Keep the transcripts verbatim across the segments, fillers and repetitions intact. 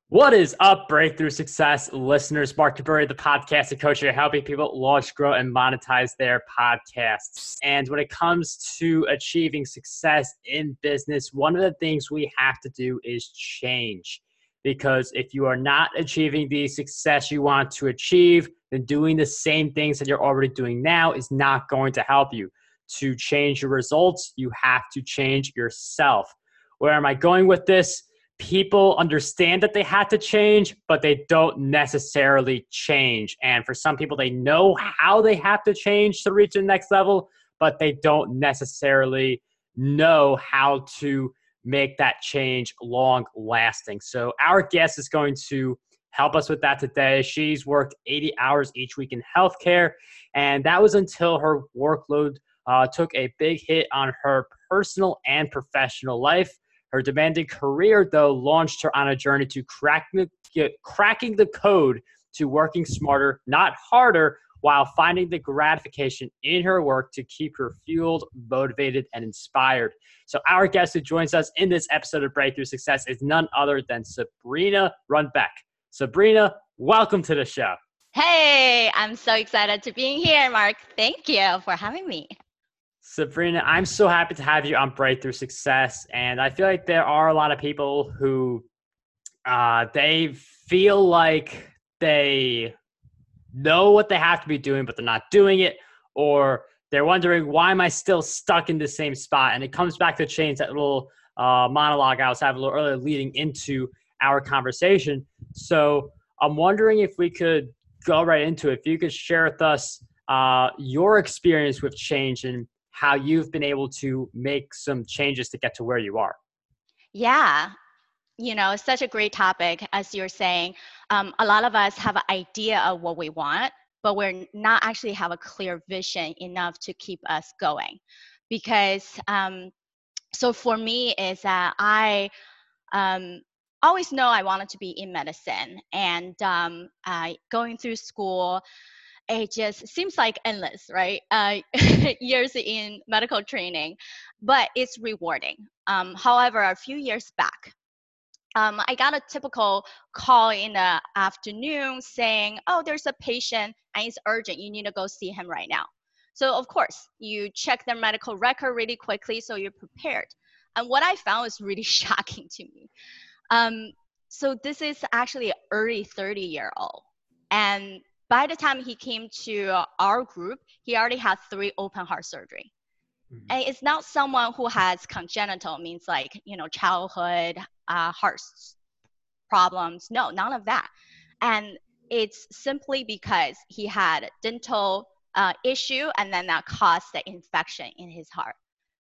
What is up, Breakthrough Success listeners? Mark Caburri, the podcast and coach here, helping people launch, grow, and monetize their podcasts. And when it comes to achieving success in business, one of the things we have to do is change. Because if you are not achieving the success you want to achieve, then doing the same things that you're already doing now is not going to help you. To change your results, you have to change yourself. Where am I going with this? People understand that they had to change, but they don't necessarily change. And for some people, they know how they have to change to reach the next level, but they don't necessarily know how to make that change long lasting. So our guest is going to help us with that today. She's worked eighty hours each week in healthcare, and that was until her workload uh, took a big hit on her personal and professional life. Her demanding career, though, launched her on a journey to crack the, get, cracking the code to working smarter, not harder, while finding the gratification in her work to keep her fueled, motivated, and inspired. So our guest who joins us in this episode of Breakthrough Success is none other than Sabrina Runbeck. Sabrina, welcome to the show. Hey, I'm so excited to be here, Mark. Thank you for having me. Sabrina, I'm so happy to have you on Breakthrough Success. And I feel like there are a lot of people who uh, they feel like they know what they have to be doing, but they're not doing it. Or they're wondering, why am I still stuck in the same spot? And it comes back to change that little uh, monologue I was having a little earlier leading into our conversation. So I'm wondering if we could go right into it. If you could share with us uh, your experience with change and how you've been able to make some changes to get to where you are. Yeah, you know, such a great topic. As you're saying, um, a lot of us have an idea of what we want, but we're not actually have a clear vision enough to keep us going. Because, um, so for me is that I um, always know I wanted to be in medicine, and um, I going through school, it just seems like endless, right? Uh, years in medical training, but it's rewarding. Um, however, a few years back, um, I got a typical call in the afternoon saying, oh, there's a patient and it's urgent. You need to go see him right now. So of course, you check their medical record really quickly so you're prepared. And what I found was really shocking to me. Um, so this is actually an early thirty year old. And by the time he came to our group, he already had three open heart surgery. Mm-hmm. And it's not someone who has congenital, means like, you know, childhood uh, heart problems. No, none of that. And it's simply because he had dental uh, issue, and then that caused the infection in his heart.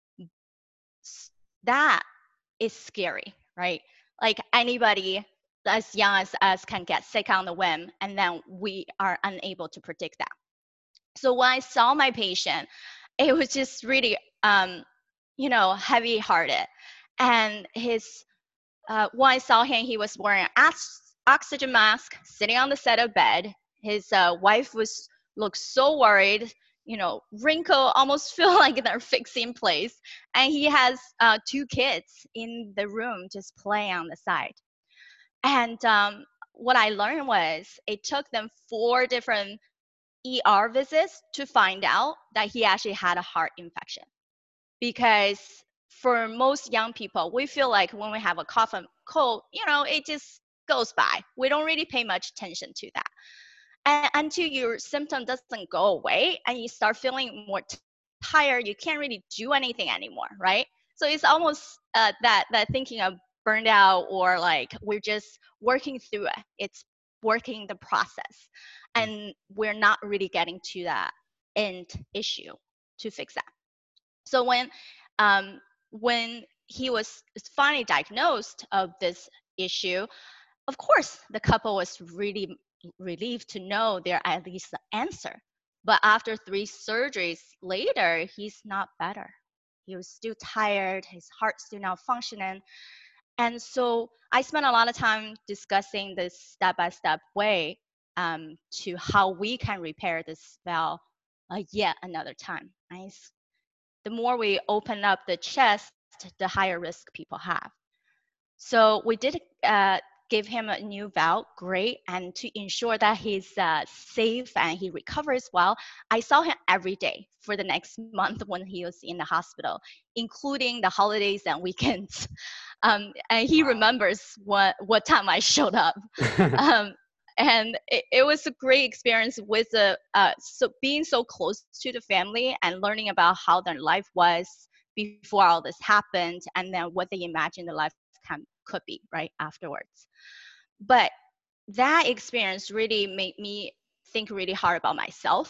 That is scary, right? Like anybody as young as us can get sick on the whim, and then we are unable to predict that. So when I saw my patient, it was just really, um, you know, heavy-hearted. And his, uh, when I saw him, he was wearing an oxygen mask, sitting on the side of bed. His uh, wife was looked so worried, you know, wrinkle, almost feel like they're fixing place. And he has uh, two kids in the room just playing on the side. And um, what I learned was it took them four different E R visits to find out that he actually had a heart infection. Because for most young people, we feel like when we have a cough and cold, you know, it just goes by. We don't really pay much attention to that. And until your symptom doesn't go away and you start feeling more t- tired, you can't really do anything anymore, right? So it's almost uh, that that thinking of burned out, or like we're just working through it. It's working the process, and we're not really getting to that end issue to fix that. So when um, when he was finally diagnosed of this issue, of course the couple was really relieved to know there at least the answer. But after three surgeries later, he's not better. He was still tired, his heart's still not functioning. And so I spent a lot of time discussing this step-by-step way um, to how we can repair this valve uh, yet another time. I, the more we open up the chest, the higher risk people have. So we did uh, give him a new valve, great. And to ensure that he's uh, safe and he recovers well, I saw him every day for the next month when he was in the hospital, including the holidays and weekends. Um, and he remembers what, what time I showed up. um, and it, it was a great experience with the, uh, so being so close to the family and learning about how their life was before all this happened, and then what they imagined the life can, could be right afterwards. But that experience really made me think really hard about myself.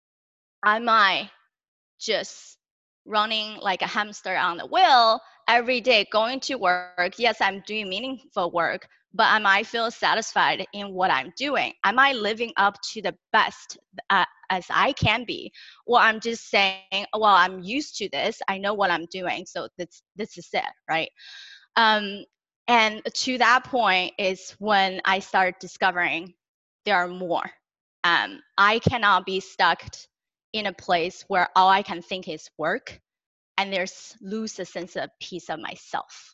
Am I just running like a hamster on the wheel every day, going to work? Yes, I'm doing meaningful work, but am I feel satisfied in what I'm doing? Am I living up to the best uh, as I can be? Or I'm just saying, well, I'm used to this, I know what I'm doing, so this this is it, right? Um, and to that point is when I started discovering there are more. Um, I cannot be stuck in a place where all I can think is work, and there's lose a sense of peace of myself.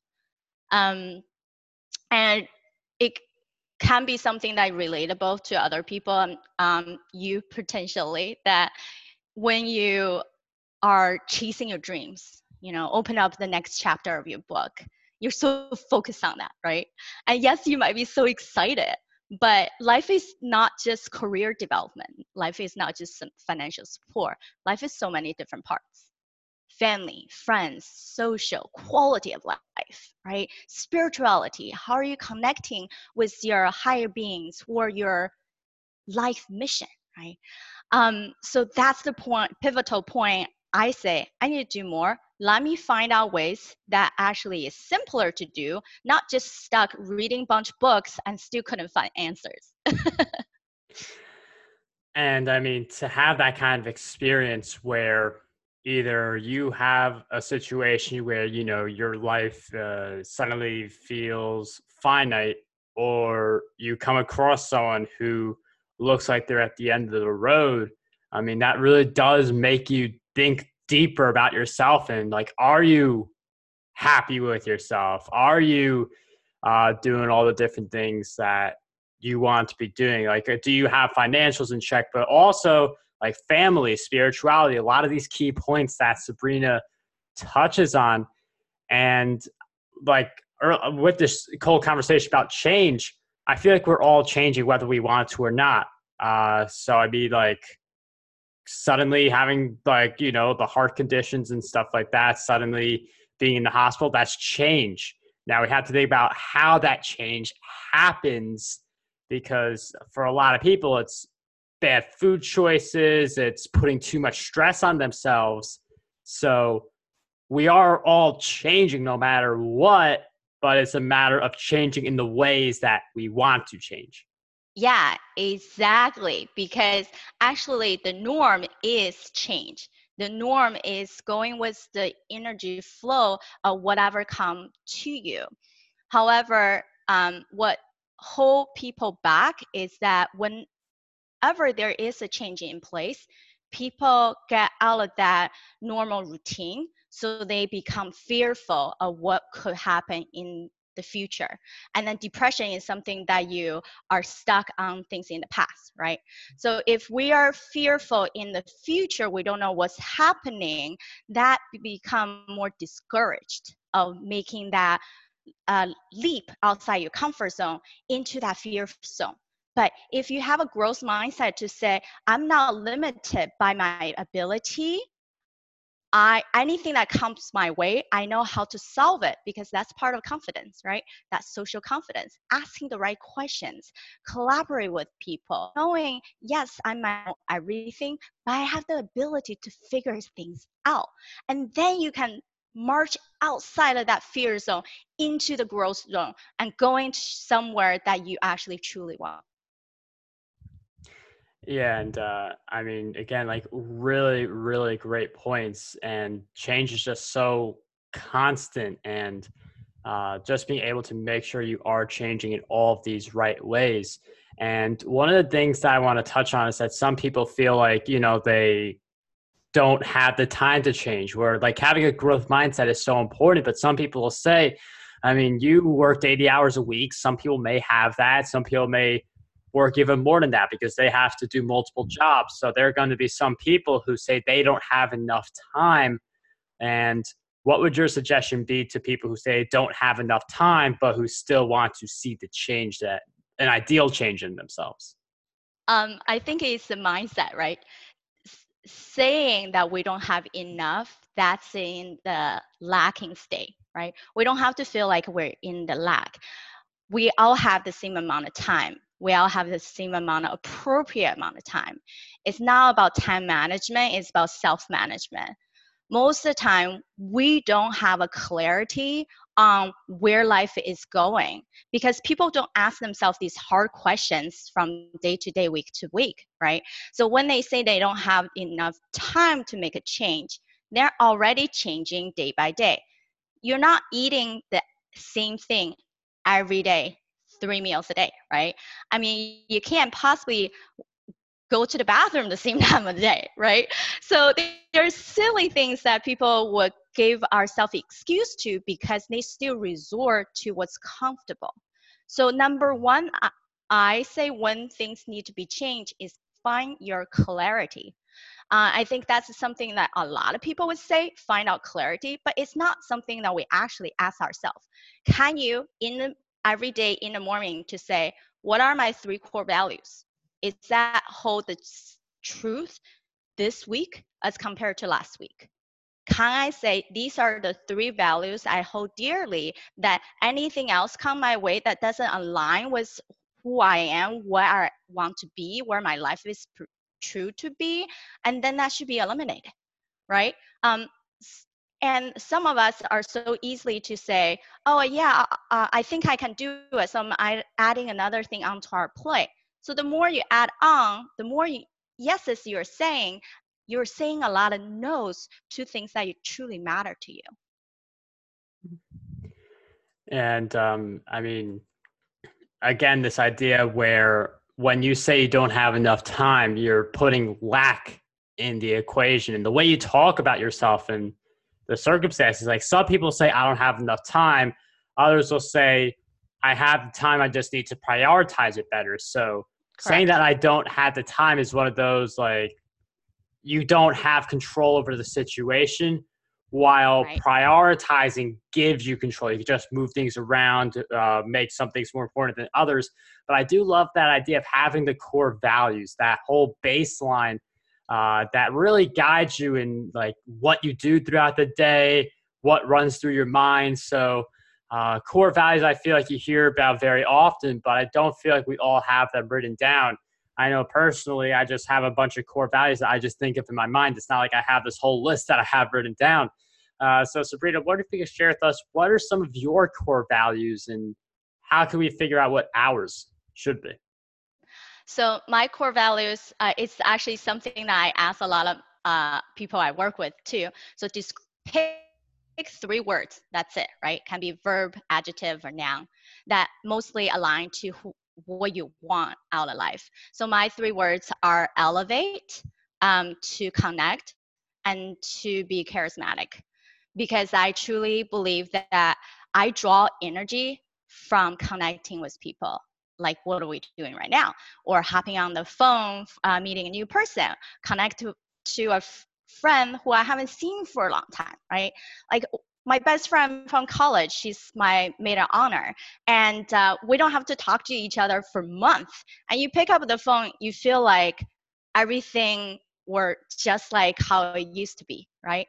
Um, and it can be something that relatable to other people, um, um, you potentially, that when you are chasing your dreams, you know, open up the next chapter of your book, you're so focused on that, right? And yes, you might be so excited, but life is not just career development. Life is not just some financial support. Life is so many different parts. Family, friends, social, quality of life, right? Spirituality, how are you connecting with your higher beings or your life mission, right? Um, so that's the point, pivotal point. I say, I need to do more. Let me find out ways that actually is simpler to do, not just stuck reading a bunch of books and still couldn't find answers. And I mean, to have that kind of experience where either you have a situation where, you know, your life uh, suddenly feels finite, or you come across someone who looks like they're at the end of the road. I mean, that really does make you think deeper about yourself. And like, are you happy with yourself? Are you uh, doing all the different things that you want to be doing? Like, do you have financials in check? But also like family, spirituality, a lot of these key points that Sabrina touches on. And like with this whole conversation about change, I feel like we're all changing whether we want to or not. Uh, so I'd be like, suddenly having like, you know, the heart conditions and stuff like that, suddenly being in the hospital, that's change. Now we have to think about how that change happens, because for a lot of people, it's bad food choices, it's putting too much stress on themselves. So we are all changing no matter what, but it's a matter of changing in the ways that we want to change. Yeah, exactly. Because actually the norm is change. The norm is going with the energy flow of whatever come to you. However, um, what hold people back is that whenever there is a change in place, people get out of that normal routine, so they become fearful of what could happen in the future. And then depression is something that you are stuck on things in the past, right? So if we are fearful in the future, we don't know what's happening, that become more discouraged of making that uh, leap outside your comfort zone into that fear zone. But if you have a growth mindset to say, I'm not limited by my ability, I, anything that comes my way, I know how to solve it, because that's part of confidence, right? That's social confidence, asking the right questions, collaborate with people, knowing, yes, I might know everything, but I have the ability to figure things out. And then you can march outside of that fear zone into the growth zone and going somewhere that you actually truly want. Yeah, and uh, I mean, again, like really, really great points. And change is just so constant, and uh, just being able to make sure you are changing in all of these right ways. And one of the things that I want to touch on is that some people feel like, you know, they don't have the time to change, where like having a growth mindset is so important. But some people will say, I mean, you worked eighty hours a week. Some people may have that. Some people may work even more than that because they have to do multiple jobs. So there are going to be some people who say they don't have enough time. And what would your suggestion be to people who say don't have enough time, but who still want to see the change, that an ideal change in themselves? Um, I think it's the mindset, right? S- saying that we don't have enough, that's in the lacking state, right? We don't have to feel like we're in the lack. We all have the same amount of time. We all have the same amount of appropriate amount of time. It's not about time management, it's about self-management. Most of the time, we don't have a clarity on where life is going because people don't ask themselves these hard questions from day to day, week to week, right? So when they say they don't have enough time to make a change, they're already changing day by day. You're not eating the same thing every day, three meals a day, right? I mean, you can't possibly go to the bathroom the same time of the day, right? So there's silly things that people would give ourselves excuse to because they still resort to what's comfortable. So number one, I, I say when things need to be changed is find your clarity. Uh, I think that's something that a lot of people would say, find out clarity, but it's not something that we actually ask ourselves. Can you, in the, every day in the morning, to say, what are my three core values? Is that hold the truth this week as compared to last week? Can I say these are the three values I hold dearly, that anything else come my way that doesn't align with who I am, what I want to be, where my life is pr- true to be, and then that should be eliminated, right? Um, and some of us are so easily to say, oh yeah, uh, I think I can do it, so I'm adding another thing onto our plate. So the more you add on, the more you, yeses you're saying, you're saying a lot of no's to things that truly matter to you. And um, I mean, again, this idea where when you say you don't have enough time, you're putting lack in the equation. And the way you talk about yourself and the circumstances, like some people say, I don't have enough time. Others will say, I have the time, I just need to prioritize it better. So saying Correct. that I don't have the time is one of those, like, you don't have control over the situation, while Right. prioritizing gives you control. You can just move things around, uh, make some things more important than others. But I do love that idea of having the core values, that whole baseline uh, that really guides you in like what you do throughout the day, what runs through your mind. So uh, core values, I feel like you hear about very often, but I don't feel like we all have them written down. I know personally, I just have a bunch of core values that I just think of in my mind. It's not like I have this whole list that I have written down. Uh, so Sabrina, what if you could share with us, what are some of your core values and how can we figure out what ours should be? So my core values, uh, it's actually something that I ask a lot of uh, people I work with too. So just pick, pick three words, that's it, right? Can be verb, adjective, or noun that mostly align to who, what you want out of life. So my three words are elevate, um, to connect, and to be charismatic. Because I truly believe that I draw energy from connecting with people. Like, what are we doing right now? Or hopping on the phone, uh, meeting a new person, connect to, to a f- friend who I haven't seen for a long time, right? Like, my best friend from college, she's my maid of honor. And uh, we don't have to talk to each other for months. And you pick up the phone, you feel like everything were just like how it used to be, right?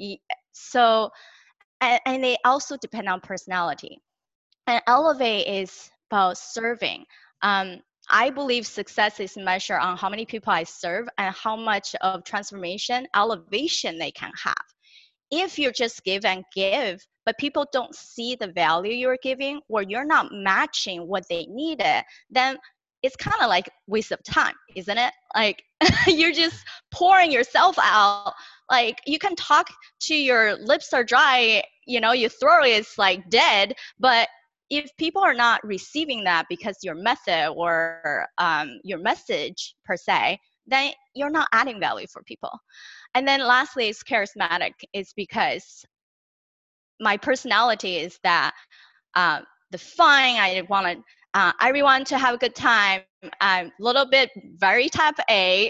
So, and, and they also depend on personality. And elevate is about serving. Um, I believe success is measured on how many people I serve and how much of transformation, elevation they can have. If you just give and give, but people don't see the value you're giving or you're not matching what they needed, then it's kind of like waste of time, isn't it? Like you're just pouring yourself out. Like you can talk to your lips are dry, you know, your throat is like dead, but if people are not receiving that because your method or um, your message per se, then you're not adding value for people. And then lastly is charismatic, is because my personality is that uh, the fun. I want uh, everyone to have a good time. I'm a little bit very type A,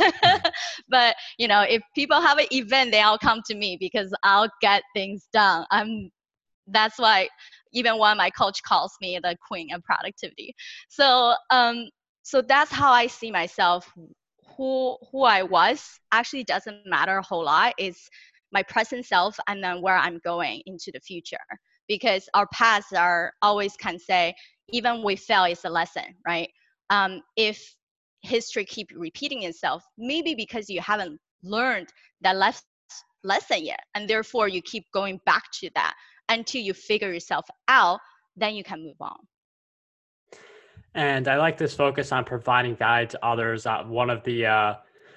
but you know, if people have an event, they all come to me because I'll get things done. I'm that's why even one of my coach calls me the queen of productivity. So um, so that's how I see myself. Who who I was actually doesn't matter a whole lot. It's my present self and then where I'm going into the future. Because our paths are always can say, even we fail is a lesson, right? Um, if history keep repeating itself, maybe because you haven't learned that less lesson yet, and therefore you keep going back to that until you figure yourself out, then you can move on. And I like this focus on providing value to others. Uh, one of the uh,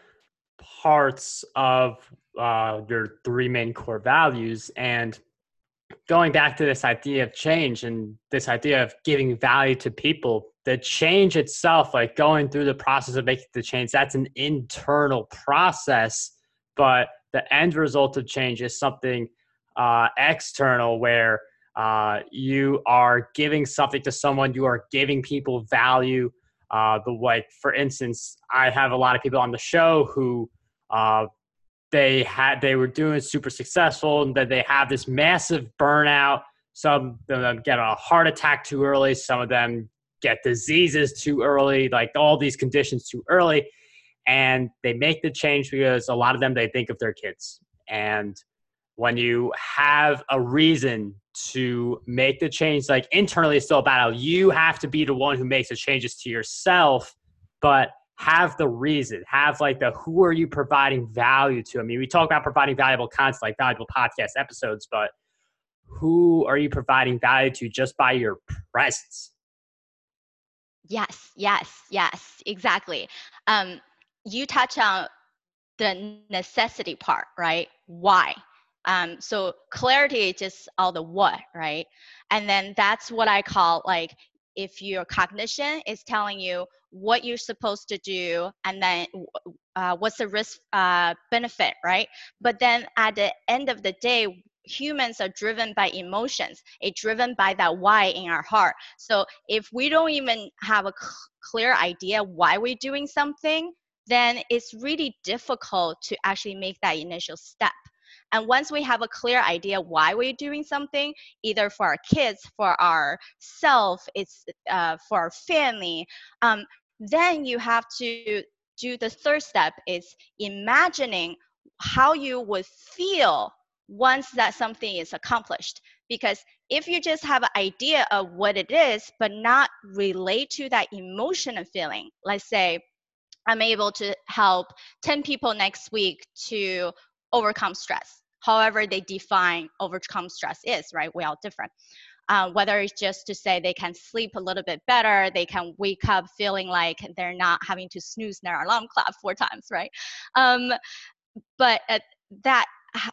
parts of uh, your three main core values. And going back to this idea of change and this idea of giving value to people, the change itself, like going through the process of making the change, that's an internal process. But the end result of change is something uh, external where uh, you are giving something to someone, you are giving people value. Uh, the like, for instance, I have a lot of people on the show who uh, they had they were doing super successful, and then they have this massive burnout. Some of them get a heart attack too early. Some of them get diseases too early, like all these conditions too early. And they make the change because a lot of them, they think of their kids. And when you have a reason to make the change, like internally it's still about how you have to be the one who makes the changes to yourself, but have the reason, have like the, who are you providing value to? I mean, we talk about providing valuable content, like valuable podcast episodes, but who are you providing value to just by your presence? Yes, yes, yes, exactly. Um, you touch on the necessity part, right? Why? Um, so clarity is just all the what, right? And then that's what I call like, if your cognition is telling you what you're supposed to do, and then uh, what's the risk uh, benefit, right? But then at the end of the day, humans are driven by emotions. It's driven by that why in our heart. So if we don't even have a c- clear idea why we're doing something, then it's really difficult to actually make that initial step. And once we have a clear idea why we're doing something, either for our kids, for our self, it's uh, for our family, um, then you have to do the third step is imagining how you would feel once that something is accomplished. Because if you just have an idea of what it is, but not relate to that emotion and feeling, let's say, I'm able to help ten people next week to overcome stress. However, they define overcome stress is, right? We're all different. Uh, whether it's just to say they can sleep a little bit better, they can wake up feeling like they're not having to snooze their alarm clock four times, right? Um, but uh, that,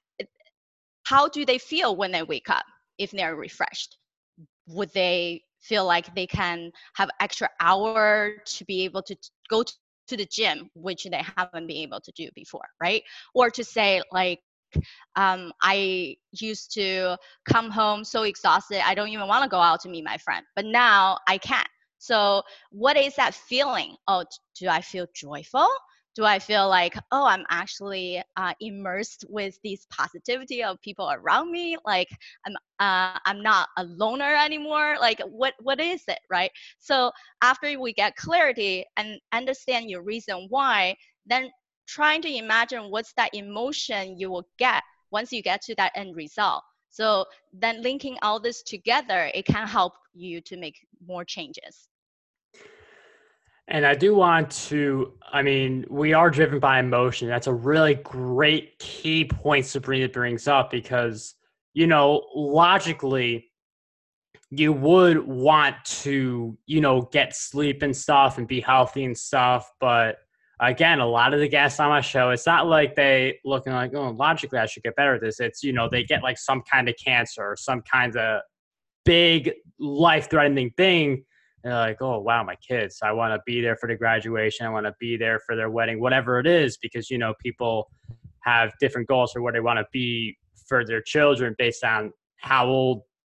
how do they feel when they wake up if they're refreshed? Would they feel like they can have extra hour to be able to go to to the gym, which they haven't been able to do before, right? Or to say like, um, I used to come home so exhausted, I don't even want to go out to meet my friend, but now I can. So what is that feeling? Oh, do I feel joyful? Do I feel like, oh, I'm actually uh, immersed with this positivity of people around me? Like I'm, uh, I'm not a loner anymore. Like what, what is it, right? So after we get clarity and understand your reason why, then trying to imagine what's that emotion you will get once you get to that end result. So then linking all this together, it can help you to make more changes. And I do want to, I mean, we are driven by emotion. That's a really great key point Sabrina brings up because, you know, logically, you would want to, you know, get sleep and stuff and be healthy and stuff. But again, a lot of the guests on my show, it's not like they looking like, oh, logically I should get better at this. It's, you know, they get like some kind of cancer or some kind of big life threatening thing. They're like, oh, wow, my kids, I want to be there for the graduation. I want to be there for their wedding, whatever it is, because, you know, people have different goals for where they want to be for their children based on how old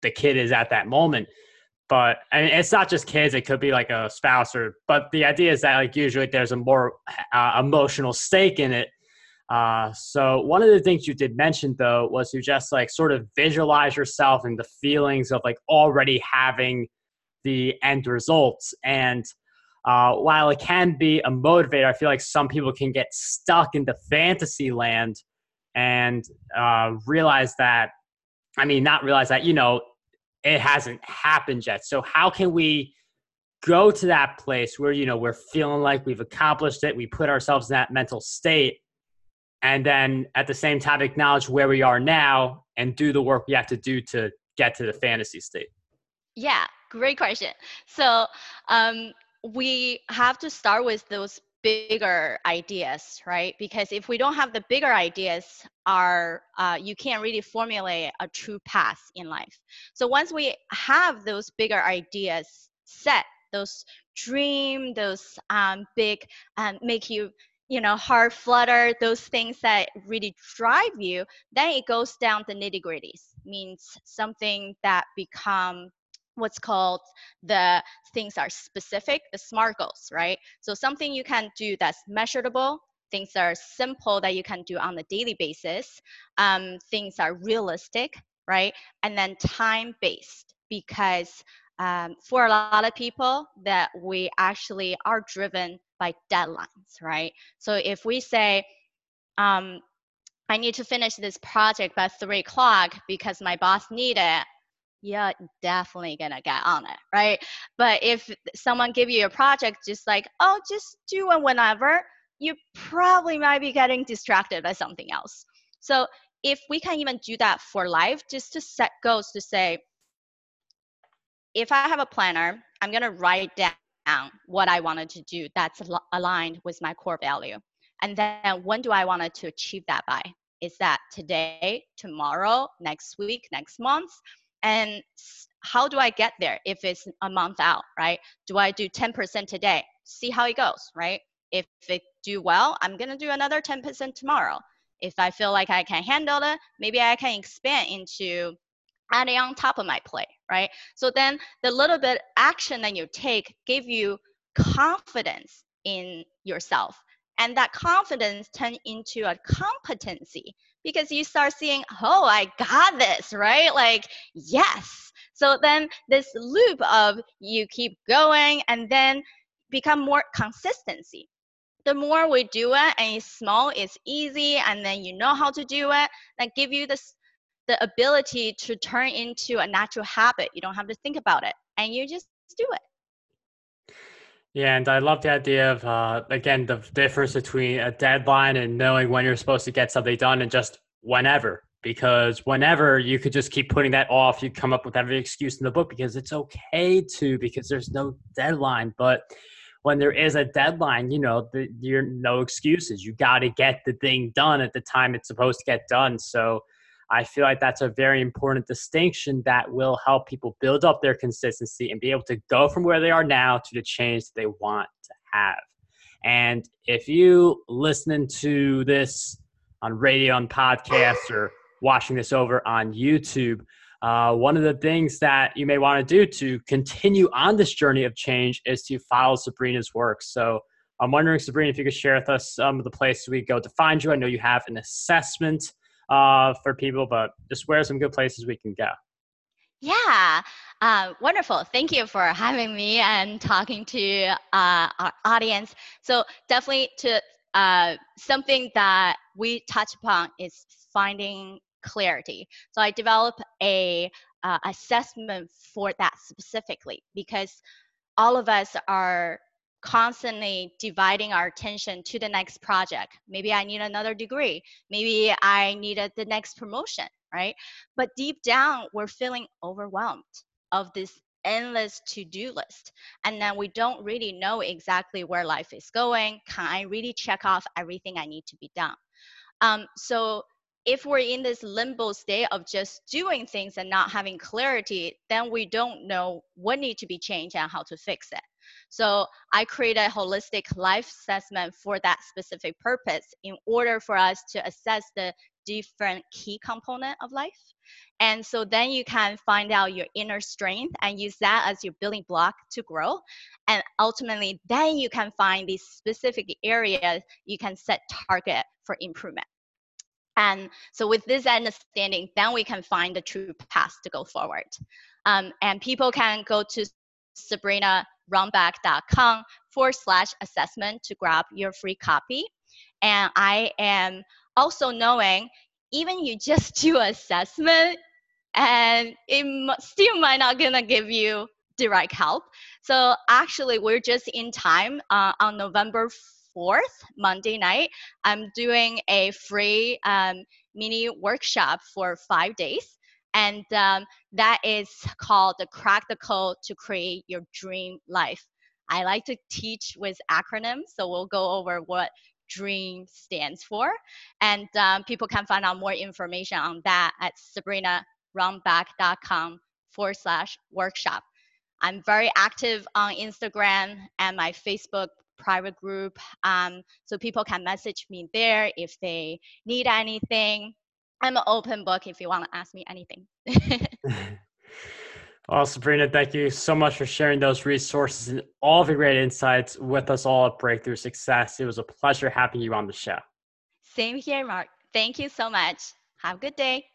the kid is at that moment. But I mean, it's not just kids; it could be like a spouse, or. But the idea is that like usually there's a more uh, emotional stake in it. Uh, so one of the things you did mention though was to just like sort of visualize yourself and the feelings of like already having the end results. And uh, while it can be a motivator, I feel like some people can get stuck into fantasy land and uh, realize that, I mean, not realize that, you know, it hasn't happened yet. So how can we go to that place where, you know, we're feeling like we've accomplished it, we put ourselves in that mental state, and then at the same time acknowledge where we are now and do the work we have to do to get to the fantasy state? Yeah, great question. So um, we have to start with those bigger ideas, right? Because if we don't have the bigger ideas, our uh, you can't really formulate a true path in life. So once we have those bigger ideas set, those dream, those um, big, um, make you you know heart flutter, those things that really drive you, then it goes down the nitty gritties. Means something that become what's called the things are specific, the SMART goals, right? So something you can do that's measurable, things that are simple that you can do on a daily basis, um, things are realistic, right? And then time-based, because um, for a lot of people that we actually are driven by deadlines, right? So if we say, um, I need to finish this project by three o'clock because my boss need it, yeah, definitely gonna get on it, right? But if someone give you a project just like, oh, just do it whenever, you probably might be getting distracted by something else. So if we can even do that for life, just to set goals to say, if I have a planner, I'm gonna write down what I wanted to do that's al- aligned with my core value. And then when do I want to achieve that by? Is that today, tomorrow, next week, next month? And how do I get there if it's a month out, right? Do I do ten percent today? See how it goes, right? If it do well, I'm going to do another ten percent tomorrow. If I feel like I can handle it, maybe I can expand into adding on top of my plate, right? So then the little bit action that you take give you confidence in yourself. And that confidence turn into a competency because you start seeing, oh, I got this, right? Like, yes. So then this loop of you keep going and then become more consistency. The more we do it and it's small, it's easy, and then you know how to do it, that give you this the ability to turn into a natural habit. You don't have to think about it and you just do it. Yeah, and I love the idea of, uh, again, the difference between a deadline and knowing when you're supposed to get something done and just whenever. Because whenever you could just keep putting that off, you come up with every excuse in the book because it's okay to, because there's no deadline. But when there is a deadline, you know, the, you're no excuses. You got to get the thing done at the time it's supposed to get done. So I feel like that's a very important distinction that will help people build up their consistency and be able to go from where they are now to the change that they want to have. And if you listening to this on radio, on podcasts, or watching this over on YouTube, uh, one of the things that you may want to do to continue on this journey of change is to follow Sabrina's work. So I'm wondering, Sabrina, if you could share with us some of the places we go to find you. I know you have an assessment uh, for people, but just where are some good places we can go? Yeah, uh, wonderful. Thank you for having me and talking to uh, our audience. So definitely to uh, something that we touch upon is finding clarity. So I develop a uh, assessment for that specifically because all of us are constantly dividing our attention to the next project. Maybe I need another degree. Maybe I needed the next promotion, right? But deep down, we're feeling overwhelmed of this endless to-do list. And then we don't really know exactly where life is going. Can I really check off everything I need to be done? Um, so if we're in this limbo state of just doing things and not having clarity, then we don't know what needs to be changed and how to fix it. So I create a holistic life assessment for that specific purpose in order for us to assess the different key component of life. And so then you can find out your inner strength and use that as your building block to grow. And ultimately, then you can find these specific areas you can set target for improvement. And so with this understanding, then we can find the true path to go forward. Um, and people can go to sabrinarumback.com forward slash assessment to grab your free copy. And I am also knowing, even you just do assessment, and it still might not gonna give you direct help. So actually, we're just in time uh, on November fourth, Monday night. I'm doing a free um, mini workshop for five days. And um, that is called the Crack the Code to Create Your Dream Life. I like to teach with acronyms, so we'll go over what DREAM stands for. And um, people can find out more information on that at sabrinarumback.com forward slash workshop. I'm very active on Instagram and my Facebook private group. Um, so people can message me there if they need anything. I'm an open book if you want to ask me anything. Well, Sabrina, thank you so much for sharing those resources and all of your great insights with us all at Breakthrough Success. It was a pleasure having you on the show. Same here, Mark. Thank you so much. Have a good day.